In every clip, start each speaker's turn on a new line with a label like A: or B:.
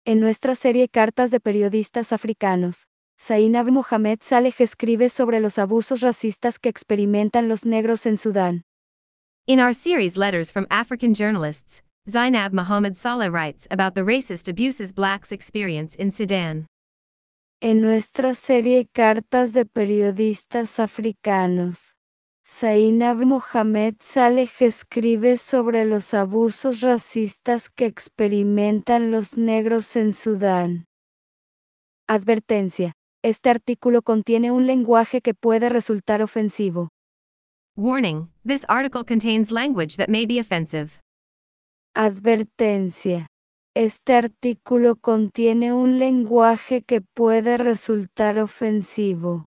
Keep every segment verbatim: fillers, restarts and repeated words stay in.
A: En nuestra serie Cartas de Periodistas Africanos, Zainab Mohamed Saleh escribe sobre los abusos racistas que experimentan los negros en Sudán.
B: In our series Letters from African Journalists, Zainab Mohamed Saleh writes about the racist abuses blacks experience in Sudan.
A: En nuestra serie Cartas de Periodistas Africanos, Zainab Mohamed Saleh escribe sobre los abusos racistas que experimentan los negros en Sudán. Advertencia: este artículo contiene un lenguaje que puede resultar ofensivo.
B: Warning, this article contains language that may be offensive.
A: Advertencia: este artículo contiene un lenguaje que puede resultar ofensivo.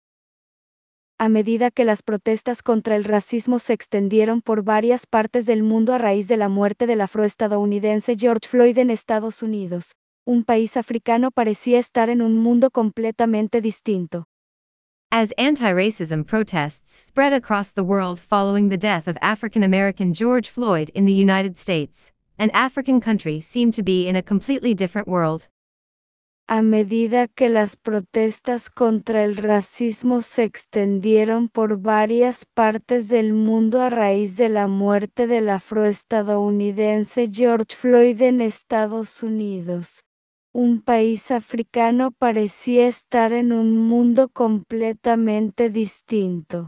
A: A medida que las protestas contra el racismo se extendieron por varias partes del mundo a raíz de la muerte del afroestadounidense George Floyd en Estados Unidos, un país africano parecía estar en un mundo completamente distinto.
B: As anti-racism protests spread across the world following the death of African-American George Floyd in the United States, an African country seemed to be in a completely different world.
A: A medida que las protestas contra el racismo se extendieron por varias partes del mundo a raíz de la muerte del afroestadounidense George Floyd en Estados Unidos, un país africano parecía estar en un mundo completamente distinto.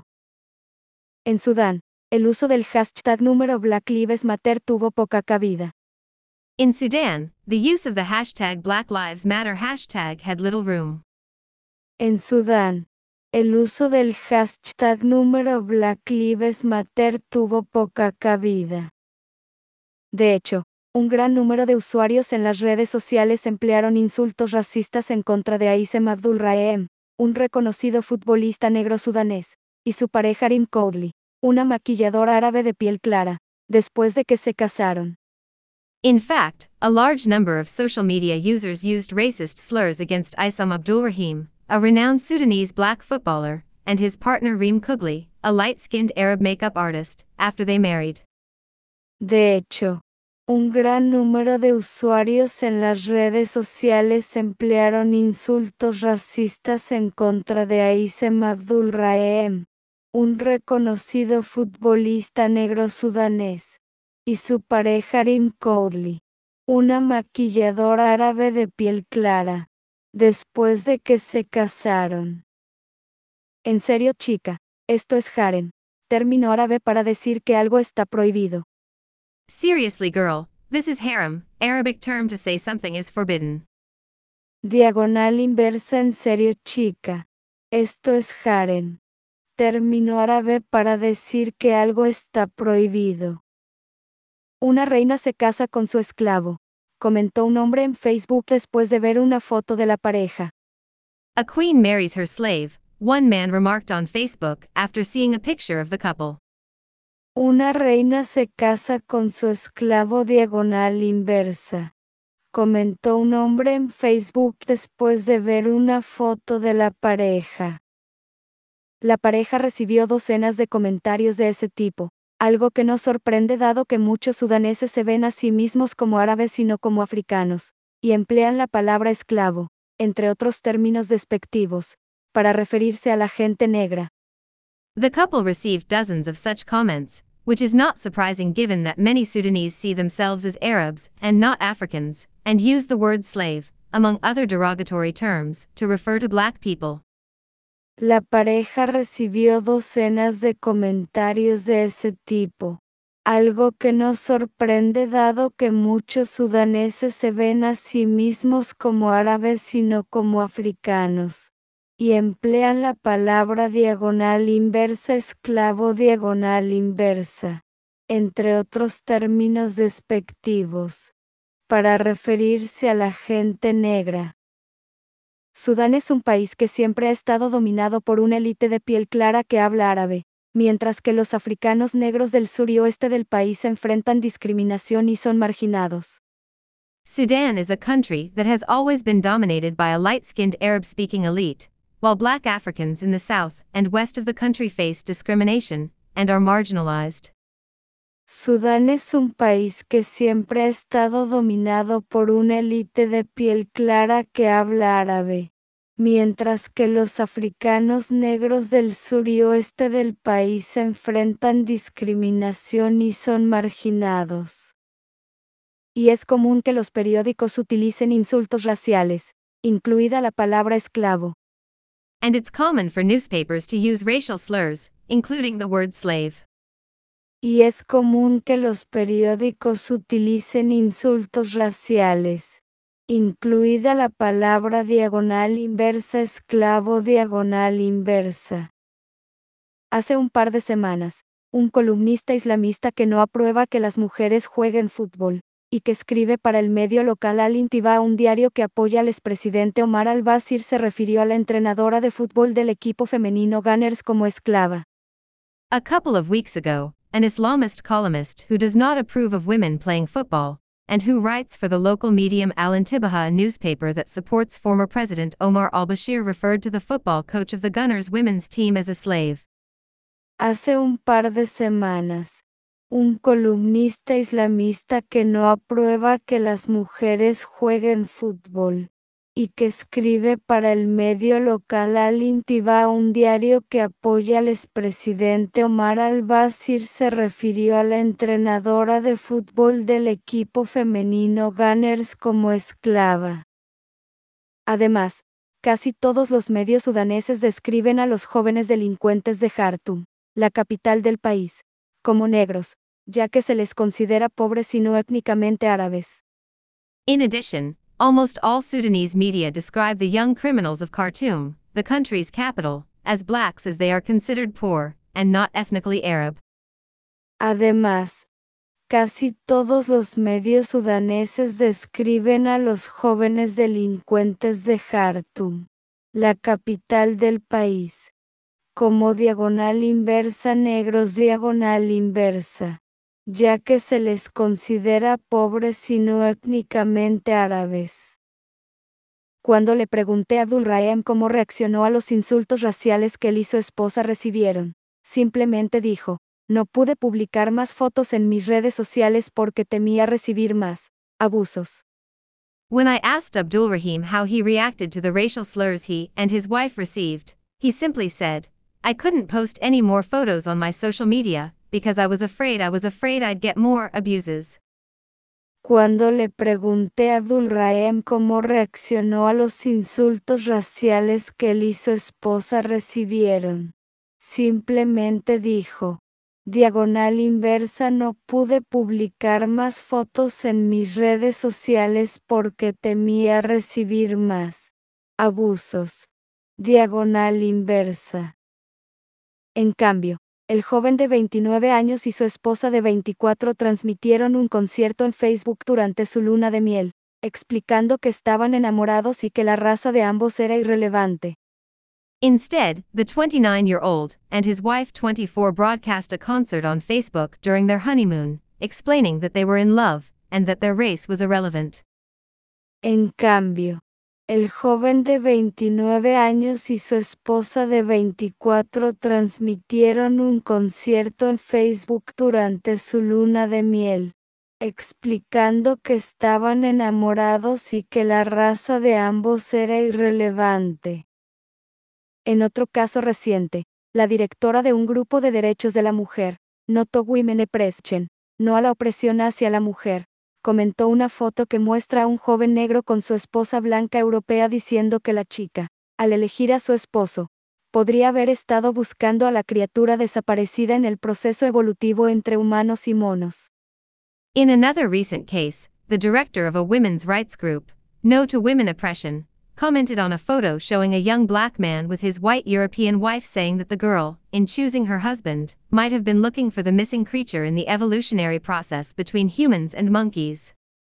A: En Sudán, el uso del hashtag número Black Lives Matter tuvo poca cabida.
B: In Sudan, the use of the hashtag Black Lives Matter hashtag had little room.
A: En Sudán, el uso del hashtag número Black Lives Matter tuvo poca cabida. De hecho, un gran número de usuarios en las redes sociales emplearon insultos racistas en contra de Aissem Abdul Rahem, un reconocido futbolista negro sudanés, y su pareja Rim Cowley, una maquilladora árabe de piel clara, después de que se casaron.
B: In fact, a large number of social media users used racist slurs against Issam Abdulrahim, a renowned Sudanese black footballer, and his partner Reem Kougli, a light-skinned Arab makeup artist, after they married.
A: De hecho, un gran número de usuarios en las redes sociales emplearon insultos racistas en contra de Aissem Abdul Rahem, un reconocido futbolista negro sudanés, y su pareja Rim Cowley, una maquilladora árabe de piel clara, después de que se casaron. En serio, chica, esto es harem, término árabe para decir que algo está prohibido.
B: Seriously, girl, this is harem, Arabic term to say something is forbidden.
A: Diagonal inversa. En serio, chica, esto es harem, término árabe para decir que algo está prohibido. Una reina se casa con su esclavo, comentó un hombre en Facebook después de ver una foto de la pareja.
B: A queen marries her slave, one man remarked on Facebook after seeing a picture of the couple.
A: Una reina se casa con su esclavo. Diagonal inversa, comentó un hombre en Facebook después de ver una foto de la pareja. La pareja recibió docenas de comentarios de ese tipo, algo que no sorprende dado que muchos sudaneses se ven a sí mismos como árabes y no como africanos, y emplean la palabra esclavo, entre otros términos despectivos, para referirse a la gente negra.
B: The couple received dozens of such comments, which is not surprising given that many Sudanese see themselves as Arabs and not Africans, and use the word slave, among other derogatory terms, to refer to black people.
A: La pareja recibió docenas de comentarios de ese tipo, algo que no sorprende dado que muchos sudaneses se ven a sí mismos como árabes y no como africanos, y emplean la palabra diagonal inversa esclavo diagonal inversa, entre otros términos despectivos, para referirse a la gente negra. Sudán es un país que siempre ha estado dominado por una élite de piel clara que habla árabe, mientras que los africanos negros del sur y oeste del país enfrentan discriminación y son marginados.
B: Sudan is a country that has always been dominated by a light-skinned Arab-speaking elite, while black Africans in the south and west of the country face discrimination and are marginalized.
A: Sudán es un país que siempre ha estado dominado por una élite de piel clara que habla árabe, mientras que los africanos negros del sur y oeste del país enfrentan discriminación y son marginados. Y es común que los periódicos utilicen insultos raciales, incluida la palabra esclavo.
B: And it's common for newspapers to use racial slurs, including the word slave.
A: Y es común que los periódicos utilicen insultos raciales, incluida la palabra diagonal inversa esclavo diagonal inversa. Hace un par de semanas, un columnista islamista que no aprueba que las mujeres jueguen fútbol, y que escribe para el medio local Al Intiba, un diario que apoya al expresidente Omar al-Bashir, se refirió a la entrenadora de fútbol del equipo femenino Gunners como esclava.
B: A couple of weeks ago, an Islamist columnist who does not approve of women playing football, and who writes for the local medium Al Intibaha, a newspaper that supports former President Omar al-Bashir, referred to the football coach of the Gunners women's team as a slave.
A: Hace un par de semanas, un columnista islamista que no aprueba que las mujeres jueguen fútbol, y que escribe para el medio local Al Intiba, un diario que apoya al expresidente Omar al-Bashir, se refirió a la entrenadora de fútbol del equipo femenino Gunners como esclava. Además, casi todos los medios sudaneses describen a los jóvenes delincuentes de Jartum, la capital del país, como negros, ya que se les considera pobres y no étnicamente árabes.
B: In addition, almost all Sudanese media describe the young criminals of Khartoum, the country's capital, as blacks, as they are considered poor, and not ethnically Arab.
A: Además, casi todos los medios sudaneses describen a los jóvenes delincuentes de Jartum, la capital del país, como diagonal inversa negros diagonal inversa, ya que se les considera pobres y no étnicamente árabes. Cuando le pregunté a Abdul Rahim cómo reaccionó a los insultos raciales que él y su esposa recibieron, simplemente dijo: no pude publicar más fotos en mis redes sociales porque temía recibir más abusos.
B: When I asked Abdul Rahim how he reacted to the racial slurs he and his wife received, he simply said, I couldn't post any more photos on my social media, because I was afraid I was afraid I'd get more abuses.
A: Cuando le pregunté a Abdul Rahim cómo reaccionó a los insultos raciales que él y su esposa recibieron, simplemente dijo: diagonal inversa no pude publicar más fotos en mis redes sociales porque temía recibir más abusos. Diagonal inversa. En cambio, el joven de veintinueve años y su esposa de veinticuatro transmitieron un concierto en Facebook durante su luna de miel, explicando que estaban enamorados y que la raza de ambos era irrelevante.
B: Instead, the twenty-nine-year-old and his wife twenty-four broadcast a concert on Facebook during their honeymoon, explaining that they were in love, and that their race was irrelevant.
A: En cambio, el joven de veintinueve años y su esposa de veinticuatro transmitieron un concierto en Facebook durante su luna de miel, explicando que estaban enamorados y que la raza de ambos era irrelevante. En otro caso reciente, la directora de un grupo de derechos de la mujer, No to Women Oppression, no a la opresión hacia la mujer, comentó una foto que muestra a un joven negro con su esposa blanca europea, diciendo que la chica, al elegir a su esposo, podría haber estado buscando a la criatura desaparecida en el proceso evolutivo entre humanos y monos.
B: In another recent case, the director of a women's rights group, No to Women Oppression, commented on a photo showing a young black man with his white European wife, saying that the girl, in choosing her husband, might have been looking for the missing creature in the evolutionary process between humans and monkeys.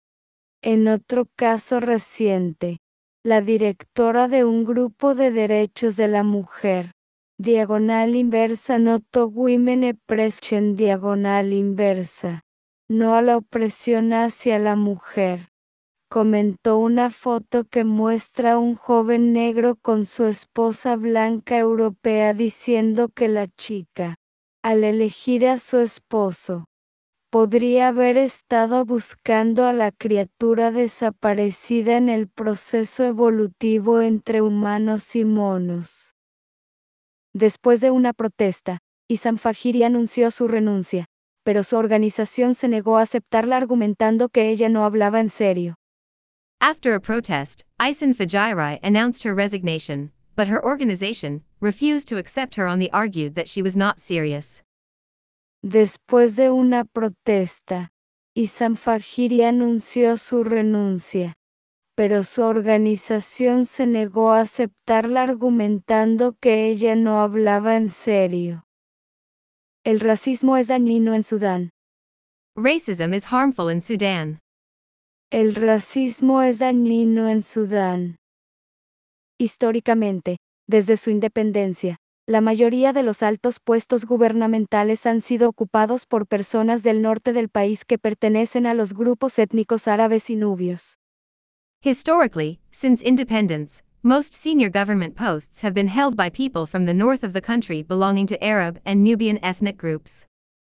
A: En otro caso reciente, la directora de un grupo de derechos de la mujer, diagonal inversa No to Women Oppression diagonal inversa, no a la opresión hacia la mujer, comentó una foto que muestra a un joven negro con su esposa blanca europea, diciendo que la chica, al elegir a su esposo, podría haber estado buscando a la criatura desaparecida en el proceso evolutivo entre humanos y monos. Después de una protesta, Isam Fahiri anunció su renuncia, pero su organización se negó a aceptarla argumentando que ella no hablaba en serio.
B: After a protest, Isam Fajiri announced her resignation, but her organization refused to accept her on the argued that she was not serious.
A: Después de una protesta, Isam Fahiri anunció su renuncia, pero su organización se negó a aceptarla argumentando que ella no hablaba en serio. El racismo es dañino en Sudán.
B: Racism is harmful in Sudan.
A: El racismo es dañino en Sudán. Históricamente, desde su independencia, la mayoría de los altos puestos gubernamentales han sido ocupados por personas del norte del país que pertenecen a los grupos étnicos árabes y nubios.
B: Historically, since independence, most senior government posts have been held by people from the north of the country belonging to Arab and Nubian ethnic groups.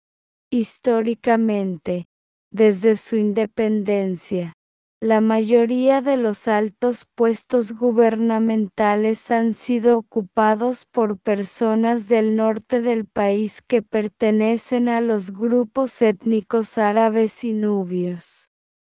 A: Históricamente, desde su independencia, la mayoría de los altos puestos gubernamentales han sido ocupados por personas del norte del país que pertenecen a los grupos étnicos árabes y nubios.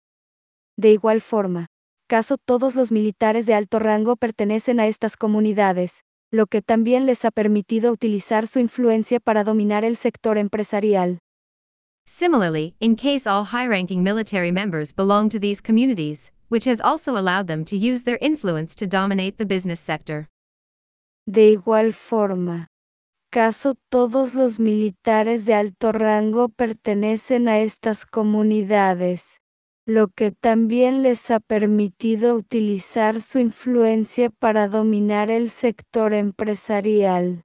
A: De igual forma, casi todos los militares de alto rango pertenecen a estas comunidades, lo que también les ha permitido utilizar su influencia para dominar el sector empresarial.
B: Similarly, in case all high-ranking military members belong to these communities, which has also allowed them to use their influence to dominate the business sector.
A: De igual forma, casi todos los militares de alto rango pertenecen a estas comunidades, lo que también les ha permitido utilizar su influencia para dominar el sector empresarial.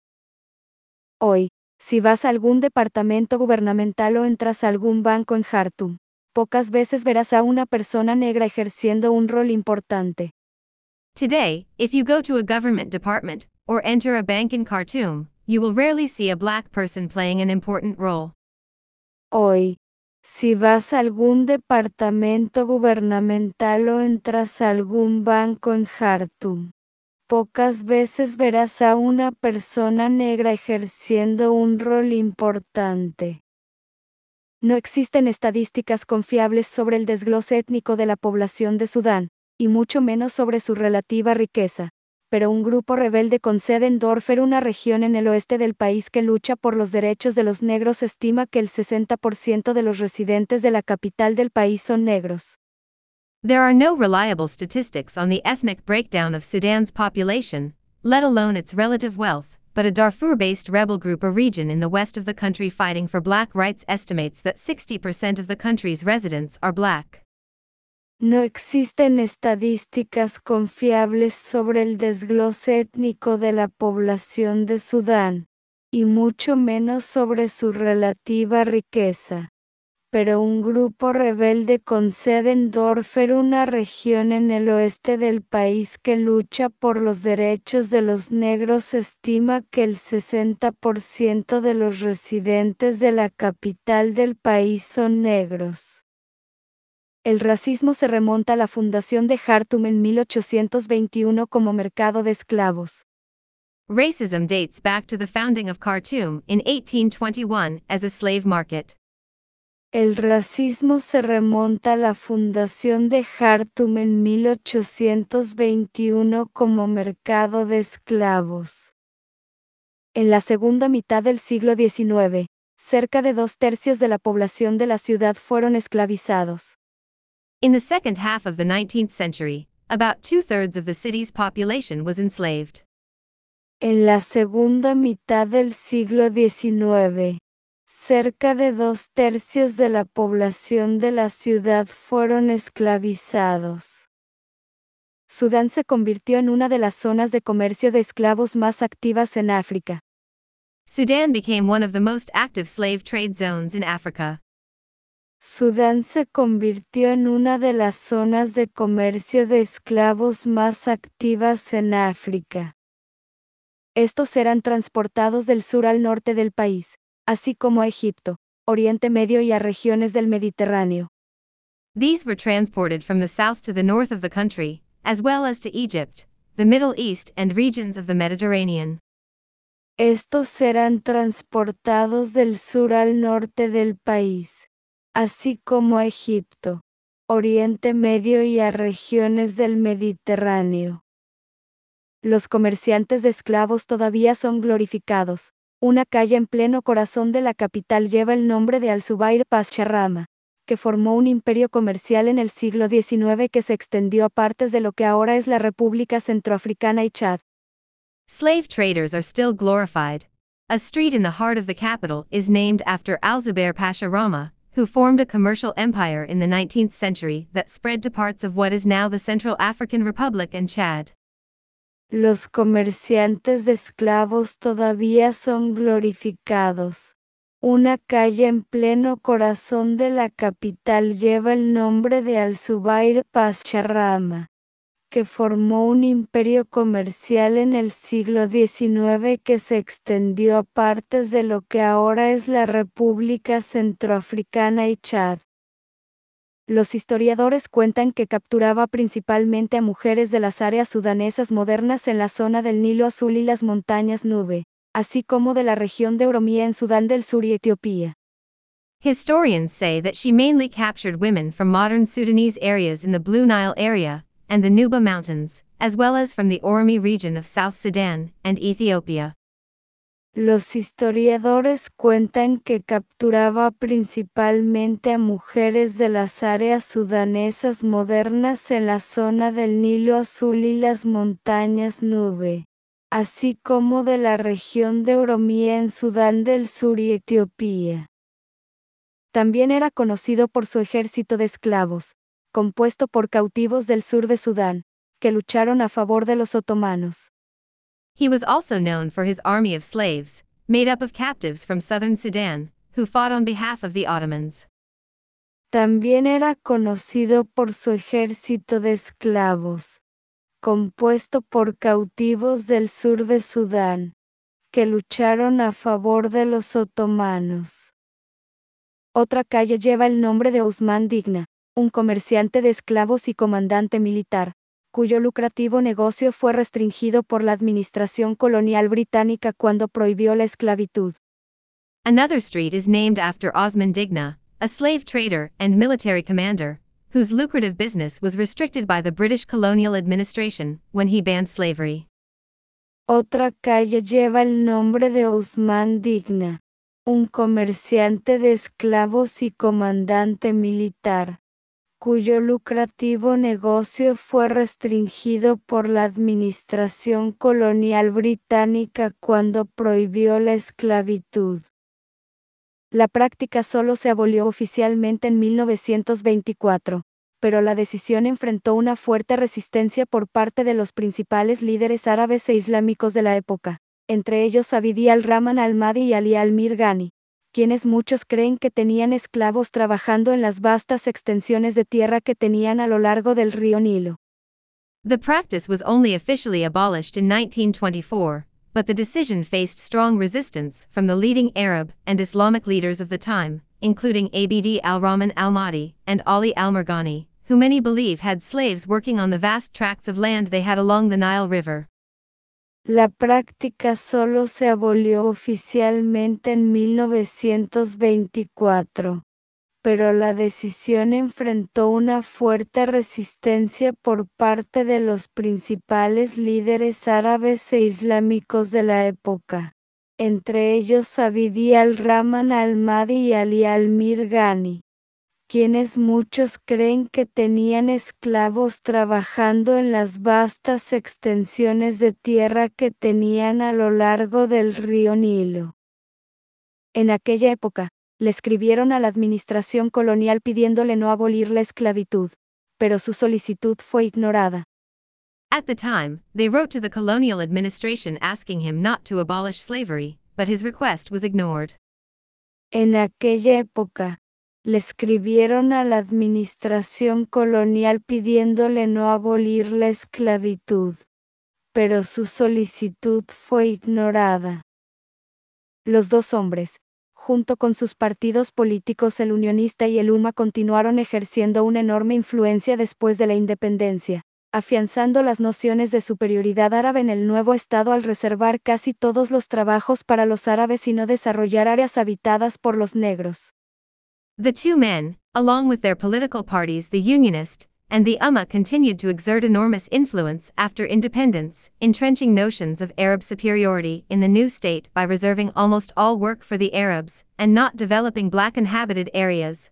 A: Hoy, si vas a algún departamento gubernamental o entras a algún banco en Jartum, pocas veces verás a una persona negra ejerciendo un rol importante.
B: Today, if you go to a government department or enter a bank in Khartoum, you will rarely see a black person playing an important role.
A: Hoy, si vas a algún departamento gubernamental o entras a algún banco en Jartum, pocas veces verás a una persona negra ejerciendo un rol importante. No existen estadísticas confiables sobre el desglose étnico de la población de Sudán, y mucho menos sobre su relativa riqueza, pero un grupo rebelde con sede en Darfur, una región en el oeste del país que lucha por los derechos de los negros, estima que el sesenta por ciento de los residentes de la capital del país son negros.
B: There are no reliable statistics on the ethnic breakdown of Sudan's population, let alone its relative wealth, but a Darfur-based rebel group, a region in the west of the country fighting for black rights, estimates that sixty percent of the country's residents are black.
A: No existen estadísticas confiables sobre el desglose étnico de la población de Sudán, y mucho menos sobre su relativa riqueza. Pero un grupo rebelde con sede en Darfur, una región en el oeste del país que lucha por los derechos de los negros, estima que el sesenta por ciento de los residentes de la capital del país son negros. El racismo se remonta a la fundación de Jartum en mil ochocientos veintiuno como mercado de esclavos.
B: Racism dates back to the founding of Khartoum in eighteen twenty-one as a slave market.
A: El racismo se remonta a la fundación de Jartum en mil ochocientos veintiuno como mercado de esclavos. En la segunda mitad del siglo diecinueve, cerca de dos tercios de la población de la ciudad fueron esclavizados.
B: In the second half of the nineteenth century, about two-thirds of the city's population was enslaved.
A: En la segunda mitad del siglo diecinueve, cerca de dos tercios de la población de la ciudad fueron esclavizados. Sudán se convirtió en una de las zonas de comercio de esclavos más activas en África.
B: Sudan became one of the most active slave trade zones in Africa.
A: Sudán se convirtió en una de las zonas de comercio de esclavos más activas en África. Estos eran transportados del sur al norte del país, así como a Egipto, Oriente Medio y a regiones del Mediterráneo.
B: These were transported from the south to the north of the country, as well as to Egypt, the Middle East and regions of the Mediterranean.
A: Estos eran transportados del sur al norte del país, así como a Egipto, Oriente Medio y a regiones del Mediterráneo. Los comerciantes de esclavos todavía son glorificados. Una calle en pleno corazón de la capital lleva el nombre de Al-Zubair Pascharama, que formó un imperio comercial en el siglo diecinueve que se extendió a partes de lo que ahora es la República Centroafricana y Chad.
B: Slave traders are still glorified. A street in the heart of the capital is named after Al-Zubair Pasha Rama, who formed a commercial empire in the nineteenth century that spread to parts of what is now the Central African Republic and Chad.
A: Los comerciantes de esclavos todavía son glorificados. Una calle en pleno corazón de la capital lleva el nombre de Al-Zubair Pascharama, que formó un imperio comercial en el siglo diecinueve que se extendió a partes de lo que ahora es la República Centroafricana y Chad. Los historiadores cuentan que capturaba principalmente a mujeres de las áreas sudanesas modernas en la zona del Nilo Azul y las montañas Nube, así como de la región de Oromía en Sudán del Sur y Etiopía.
B: Historians say that she mainly captured women from modern Sudanese areas in the Blue Nile area and the Nuba Mountains, as well as from the Oromi region of South Sudan and Ethiopia.
A: Los historiadores cuentan que capturaba principalmente a mujeres de las áreas sudanesas modernas en la zona del Nilo Azul y las montañas Nube, así como de la región de Oromía en Sudán del Sur y Etiopía. También era conocido por su ejército de esclavos, compuesto por cautivos del sur de Sudán, que lucharon a favor de los otomanos.
B: He was also known for his army of slaves, made up of captives from southern Sudan, who fought on behalf of the Ottomans.
A: También era conocido por su ejército de esclavos, compuesto por cautivos del sur de Sudán, que lucharon a favor de los otomanos. Otra calle lleva el nombre de Usman Digna, un comerciante de esclavos y comandante militar, cuyo lucrativo negocio fue restringido por la administración colonial británica cuando prohibió la esclavitud.
B: Another street is named after Osman Digna, a slave trader and military commander, whose lucrative business was restricted by the British colonial administration when he banned slavery.
A: Otra calle lleva el nombre de Usman Digna, un comerciante de esclavos y comandante militar, cuyo lucrativo negocio fue restringido por la administración colonial británica cuando prohibió la esclavitud. La práctica solo se abolió oficialmente en mil novecientos veinticuatro, pero la decisión enfrentó una fuerte resistencia por parte de los principales líderes árabes e islámicos de la época, entre ellos Abidi al-Rahman al-Mahdi y Ali al-Mir Ghani, quienes muchos creen que tenían esclavos trabajando en las vastas extensiones de tierra que tenían a lo largo del río Nilo.
B: The practice was only officially abolished in nineteen twenty-four, but the decision faced strong resistance from the leading Arab and Islamic leaders of the time, including Abd al-Rahman al-Mahdi and Ali al-Mirghani, who many believe had slaves working on the vast tracts of land they had along the Nile River.
A: La práctica solo se abolió oficialmente en mil novecientos veinticuatro, pero la decisión enfrentó una fuerte resistencia por parte de los principales líderes árabes e islámicos de la época, entre ellos Abidi al-Rahman al-Mahdi y Ali al-Mir Ghani, quienes muchos creen que tenían esclavos trabajando en las vastas extensiones de tierra que tenían a lo largo del río Nilo. En aquella época, le escribieron a la administración colonial pidiéndole no abolir la esclavitud, pero su solicitud fue ignorada.
B: At the time, they wrote to the colonial administration asking him not to abolish slavery, but his request was ignored.
A: En aquella época, le escribieron a la administración colonial pidiéndole no abolir la esclavitud, pero su solicitud fue ignorada. Los dos hombres, junto con sus partidos políticos el Unionista y el U M A continuaron ejerciendo una enorme influencia después de la independencia, afianzando las nociones de superioridad árabe en el nuevo Estado al reservar casi todos los trabajos para los árabes y no desarrollar áreas habitadas por los negros.
B: The two men, along with their political parties the Unionist and the U M A, continued to exert enormous influence after independence, entrenching notions of Arab superiority in the new state by reserving almost all work for the Arabs, and not developing black inhabited areas.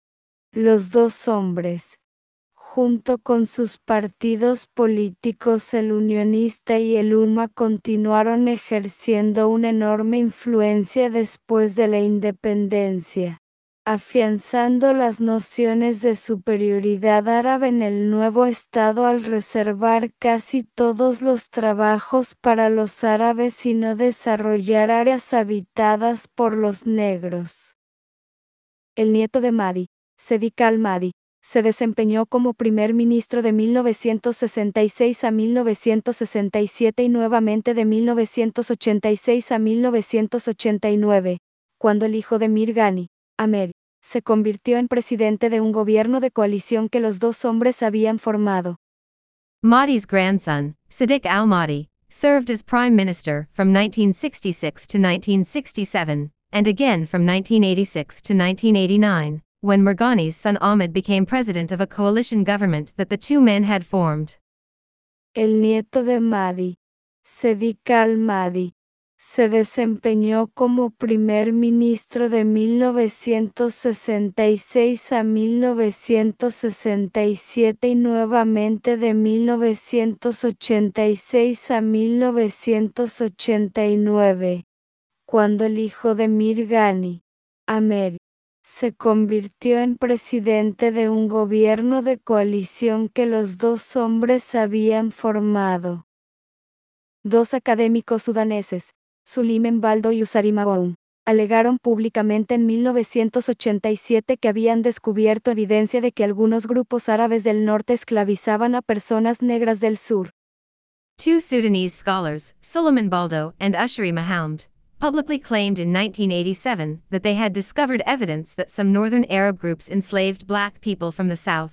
A: Los dos hombres, junto con sus partidos políticos el Unionista y el U M A, continuaron ejerciendo una enorme influencia después de la independencia, afianzando las nociones de superioridad árabe en el nuevo Estado al reservar casi todos los trabajos para los árabes y no desarrollar áreas habitadas por los negros. El nieto de Mahdi, Sadiq al-Mahdi, se desempeñó como primer ministro de mil novecientos sesenta y seis a mil novecientos sesenta y siete y nuevamente de mil novecientos ochenta y seis a mil novecientos ochenta y nueve, cuando el hijo de Mir Ghani, Ahmed, se convirtió en presidente de un gobierno de coalición que los dos hombres habían formado.
B: Mahdi's grandson, Sadiq al-Mahdi, served as prime minister from nineteen sixty-six to nineteen sixty-seven, and again from nineteen eighty-six to nineteen eighty-nine, when Mirghani's son Ahmed became president of a coalition government that the two men had formed.
A: El nieto de Mahdi, Sadiq al-Mahdi, se desempeñó como primer ministro de mil novecientos sesenta y seis a mil novecientos sesenta y siete y nuevamente de mil novecientos ochenta y seis a mil novecientos ochenta y nueve, cuando el hijo de Mir Ghani, Ahmed, se convirtió en presidente de un gobierno de coalición que los dos hombres habían formado. Dos académicos sudaneses, Suleiman Baldo y Usari Magoun, alegaron públicamente en mil novecientos ochenta y siete que habían descubierto evidencia de que algunos grupos árabes del norte esclavizaban a personas negras del sur.
B: Two Sudanese scholars, Suleiman Baldo and Ushari Mahound, publicly claimed in nineteen eighty-seven that they had discovered evidence that some northern Arab groups enslaved black people from the south.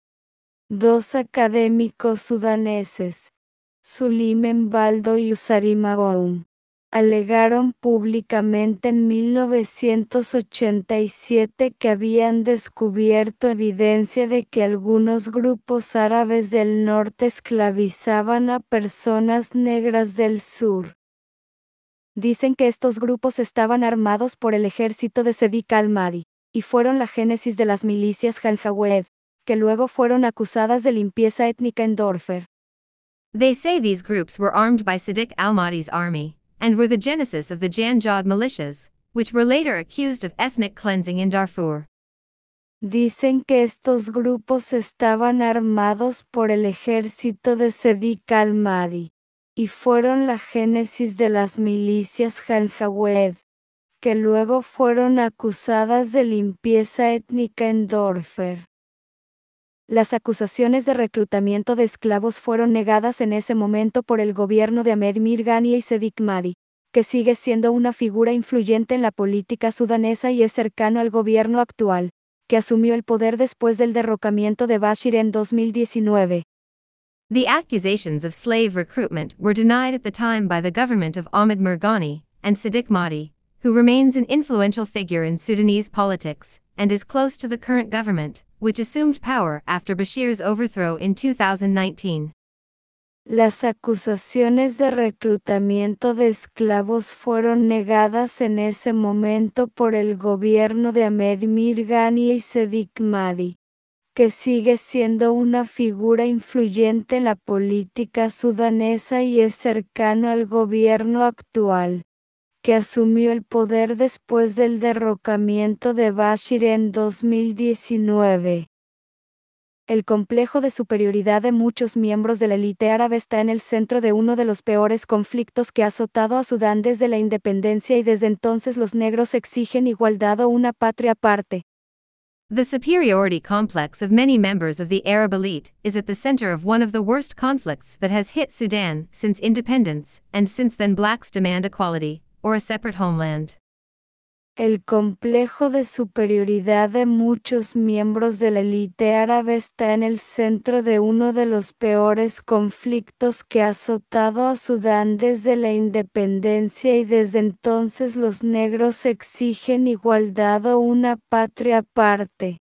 A: Dos académicos sudaneses, Suleiman Baldo y Usari Magoun, alegaron públicamente en mil novecientos ochenta y siete que habían descubierto evidencia de que algunos grupos árabes del norte esclavizaban a personas negras del sur. Dicen que estos grupos estaban armados por el ejército de Sadiq al-Mahdi, y fueron la génesis de las milicias Janjaweed, que luego fueron acusadas de limpieza étnica en Darfur.
B: They say these groups were armed by Sadiq al-Mahdi's army, and were the genesis of the Janjaweed militias, which were later accused of ethnic cleansing in Darfur.
A: Dicen que estos grupos estaban armados por el ejército de Sadiq al-Mahdi, y fueron la génesis de las milicias Janjaweed, que luego fueron acusadas de limpieza étnica en Darfur. Las acusaciones de reclutamiento de esclavos fueron negadas en ese momento por el gobierno de Ahmed Mir Ghani y Sadiq Mahdi, que sigue siendo una figura influyente en la política sudanesa y es cercano al gobierno actual, que asumió el poder después del derrocamiento de Bashir en dos mil diecinueve.
B: The accusations of slave recruitment were denied at the time by the government of Ahmed Mir Ghani and Sadiq Mahdi, who remains an influential figure in Sudanese politics, and is close to the current government, which assumed power after Bashir's overthrow in two thousand nineteen.
A: Las acusaciones de reclutamiento de esclavos fueron negadas en ese momento por el gobierno de Ahmed Mir Ghani y Sadiq Mahdi, que sigue siendo una figura influyente en la política sudanesa y es cercano al gobierno actual, que asumió el poder después del derrocamiento de Bashir en dos mil diecinueve. El complejo de superioridad de muchos miembros de la élite árabe está en el centro de uno de los peores conflictos que ha azotado a Sudán desde la independencia y desde entonces los negros exigen igualdad o una patria aparte.
B: The superiority complex of many members of the Arab elite is at the center of one of the worst conflicts that has hit Sudan since independence, and since then blacks demand equality, or a separate homeland.
A: El complejo de superioridad de muchos miembros de la élite árabe está en el centro de uno de los peores conflictos que ha azotado a Sudán desde la independencia, y desde entonces los negros exigen igualdad o una patria aparte.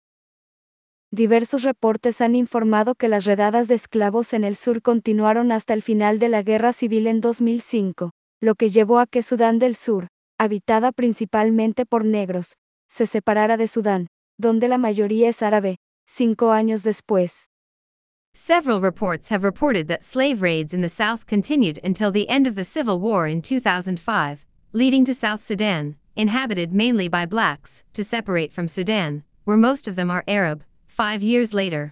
A: Diversos reportes han informado que las redadas de esclavos en el sur continuaron hasta el final de la Guerra Civil en dos mil cinco, lo que llevó a que Sudán del Sur, habitada principalmente por negros, se separara de Sudán, donde la mayoría es árabe, cinco años después.
B: Several reports have reported that slave raids in the south continued until the end of the civil war in two thousand five, leading to South Sudan, inhabited mainly by blacks, to separate from Sudan, where most of them are Arab, five years later.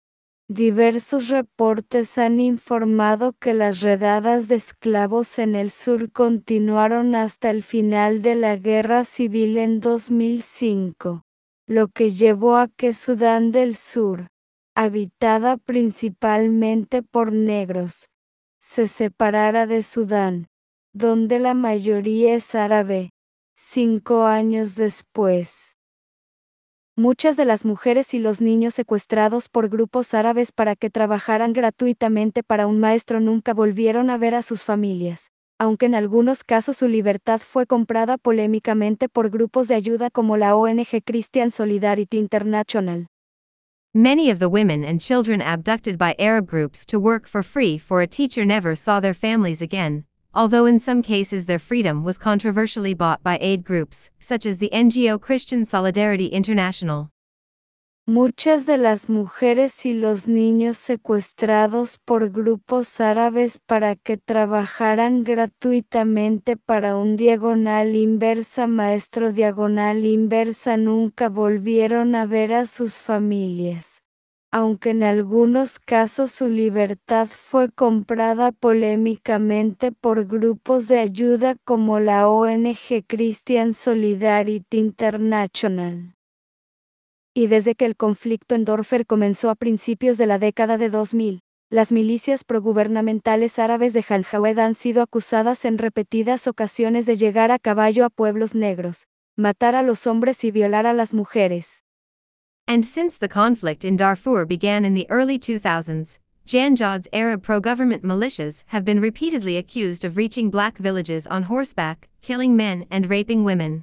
A: Diversos reportes han informado que las redadas de esclavos en el sur continuaron hasta el final de la Guerra Civil en dos mil cinco, lo que llevó a que Sudán del Sur, habitada principalmente por negros, se separara de Sudán, donde la mayoría es árabe, cinco años después. Muchas de las mujeres y los niños secuestrados por grupos árabes para que trabajaran gratuitamente para un maestro nunca volvieron a ver a sus familias, aunque en algunos casos su libertad fue comprada polémicamente por grupos de ayuda como la O N G Christian Solidarity International.
B: Many of the women and children abducted by Arab groups to work for free for a teacher never saw their families again, although in some cases their freedom was controversially bought by aid groups, such as the N G O Christian Solidarity International.
A: Muchas de las mujeres y los niños secuestrados por grupos árabes para que trabajaran gratuitamente para un diagonal inversa maestro diagonal inversa nunca volvieron a ver a sus familias, aunque en algunos casos su libertad fue comprada polémicamente por grupos de ayuda como la O N G Christian Solidarity International. Y desde que el conflicto en Darfur comenzó a principios de la década de dos mil, las milicias progubernamentales árabes de Janjaweed han sido acusadas en repetidas ocasiones de llegar a caballo a pueblos negros, matar a los hombres y violar a las mujeres.
B: And since the conflict in Darfur began in the early two thousands, Janjaweed's Arab pro-government militias have been repeatedly accused of reaching black villages on horseback, killing men and raping women.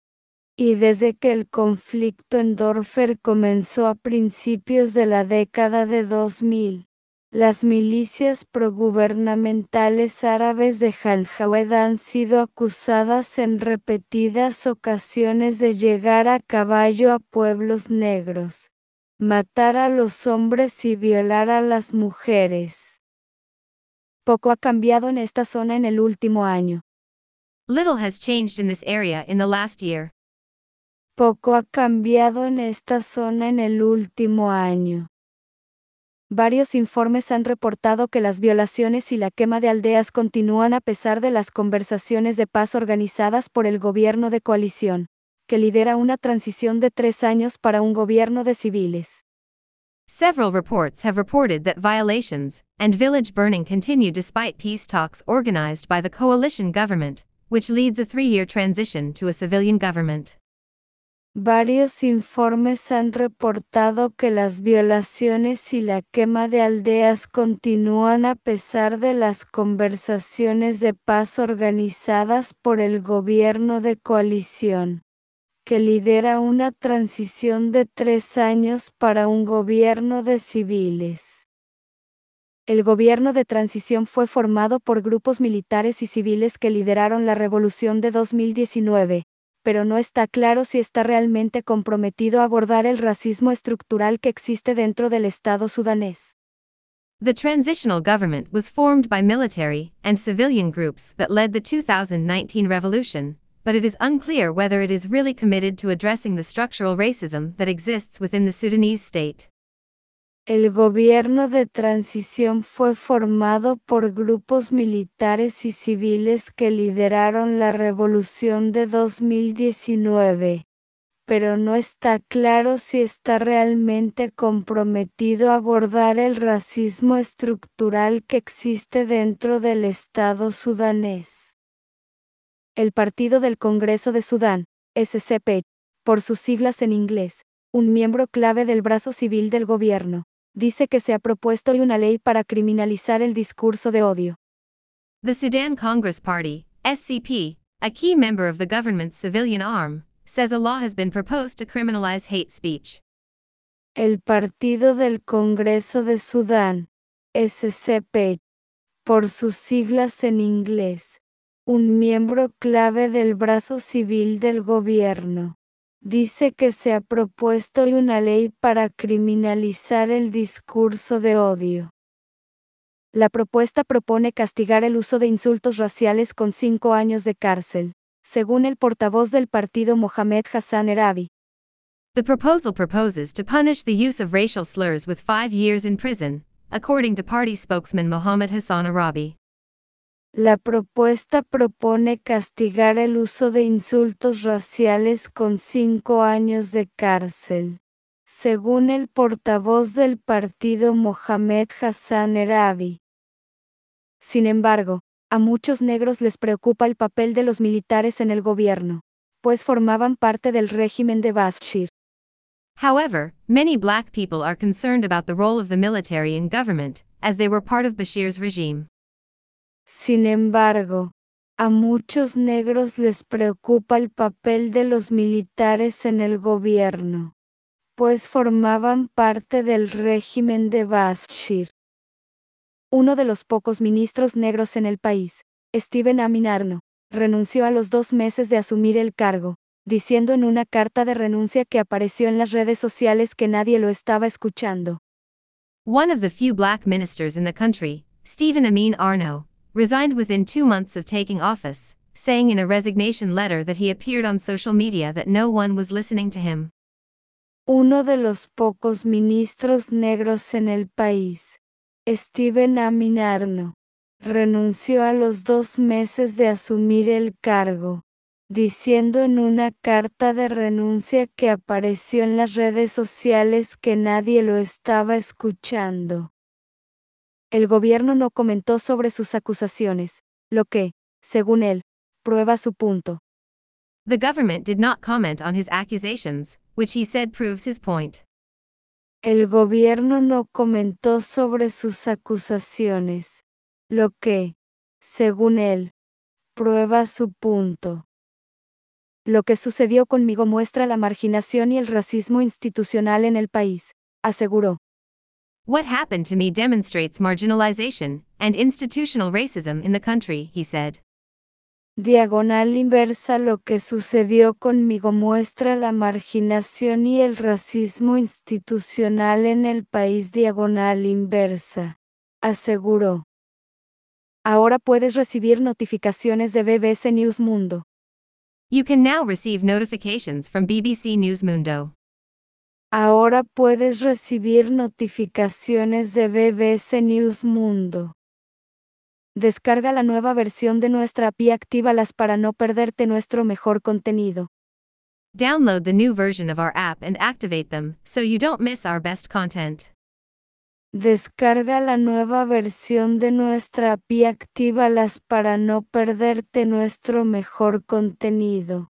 A: Y desde que el conflicto en Darfur comenzó a principios de la década de dos mil, las milicias progubernamentales árabes de Janjaweed han sido acusadas en repetidas ocasiones de llegar a caballo a pueblos negros, matar a los hombres y violar a las mujeres. Poco ha cambiado en esta zona en el último año.
B: Little has changed in this area in the last year.
A: Poco ha cambiado en esta zona en el último año. Varios informes han reportado que las violaciones y la quema de aldeas continúan a pesar de las conversaciones de paz organizadas por el gobierno de coalición, que lidera una transición de tres años para un gobierno de civiles.
B: Several reports have reported that violations and village burning continue despite peace talks organized by the coalition government, which leads a three-year transition to a civilian government.
A: Varios informes han reportado que las violaciones y la quema de aldeas continúan a pesar de las conversaciones de paz organizadas por el gobierno de coalición, que lidera una transición de tres años para un gobierno de civiles. El gobierno de transición fue formado por grupos militares y civiles que lideraron la revolución de dos mil diecinueve. Pero no está claro si está realmente comprometido a abordar el racismo estructural que existe dentro del Estado sudanés.
B: The transitional government was formed by military and civilian groups that led the two thousand nineteen revolution, but it is unclear whether it is really committed to addressing the structural racism that exists within the Sudanese state.
A: El gobierno de transición fue formado por grupos militares y civiles que lideraron la revolución de dos mil diecinueve, pero no está claro si está realmente comprometido a abordar el racismo estructural que existe dentro del Estado sudanés. El Partido del Congreso de Sudán, S C P, por sus siglas en inglés, un miembro clave del brazo civil del gobierno, dice que se ha propuesto una ley para criminalizar el discurso de odio.
B: The Sudan Congress Party, S C P, a key member of the government's civilian arm, says a law has been proposed to criminalize hate speech.
A: El Partido del Congreso de Sudán, S C P, por sus siglas en inglés, un miembro clave del brazo civil del gobierno, dice que se ha propuesto una ley para criminalizar el discurso de odio. La propuesta propone castigar el uso de insultos raciales con cinco años de cárcel, según el portavoz del partido Mohamed Hassan Erabi.
B: The proposal proposes to punish the use of racial slurs with five years in prison, according to party spokesman Mohamed Hassan Arabi.
A: La propuesta propone castigar el uso de insultos raciales con cinco años de cárcel, según el portavoz del partido Mohamed Hassan Erabi. Sin embargo, a muchos negros les preocupa el papel de los militares en el gobierno, pues formaban parte del régimen de Bashir.
B: However, many black people are concerned about the role of the military in government, as they were part of Bashir's regime.
A: Sin embargo, a muchos negros les preocupa el papel de los militares en el gobierno, pues formaban parte del régimen de Bashir. Uno de los pocos ministros negros en el país, Steven Amin Arno, renunció a los dos meses de asumir el cargo, diciendo en una carta de renuncia que apareció en las redes sociales que nadie lo estaba escuchando.
B: One of the few black ministers in the country, Stephen Amin Arno, resigned within two months of taking office, saying in a resignation letter that he appeared on social media that no one was listening to him.
A: Uno de los pocos ministros negros en el país, Steven Amin Arno, renunció a los dos meses de asumir el cargo, diciendo en una carta de renuncia que apareció en las redes sociales que nadie lo estaba escuchando. El gobierno no comentó sobre sus acusaciones, lo que, según él, prueba su punto.
B: The government did not comment on his accusations, which he said proves his point.
A: El gobierno no comentó sobre sus acusaciones, lo que, según él, prueba su punto. Lo que sucedió conmigo muestra la marginación y el racismo institucional en el país, aseguró.
B: What happened to me demonstrates marginalization and institutional racism in the country, he said.
A: Diagonal inversa. Lo que sucedió conmigo muestra la marginación y el racismo institucional en el país. Diagonal inversa, aseguró. Ahora puedes recibir notificaciones de B B C News Mundo.
B: You can now receive notifications from B B C News Mundo.
A: Ahora puedes recibir notificaciones de B B C News Mundo. Descarga la nueva versión de nuestra app y actívalas para no perderte nuestro mejor contenido.
B: Download the new version of our app and activate them so you don't miss our best content.
A: Descarga la nueva versión de nuestra app y actívalas para no perderte nuestro mejor contenido.